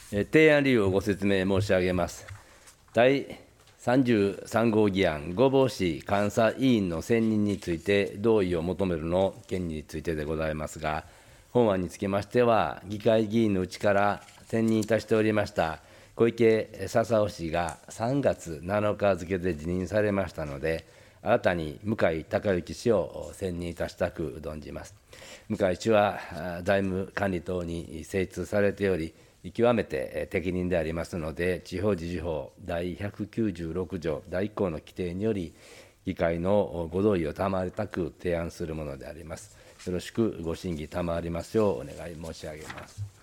提案理由をご説明申し上げます。第33号議案、御坊市監査委員の選任について同意を求めるの件についてでございますが、本案につきましては、議会議員のうちから選任いたしておりました小池笹生氏が3月7日付で辞任されましたので、新たに向井孝之氏を選任いたしたく存じます。向井氏は財務管理等に精通されており、極めて適任でありますので、地方自治法第196条第1項の規定により、議会のご同意を賜りたく提案するものであります。よろしくご審議賜りますようお願い申し上げます。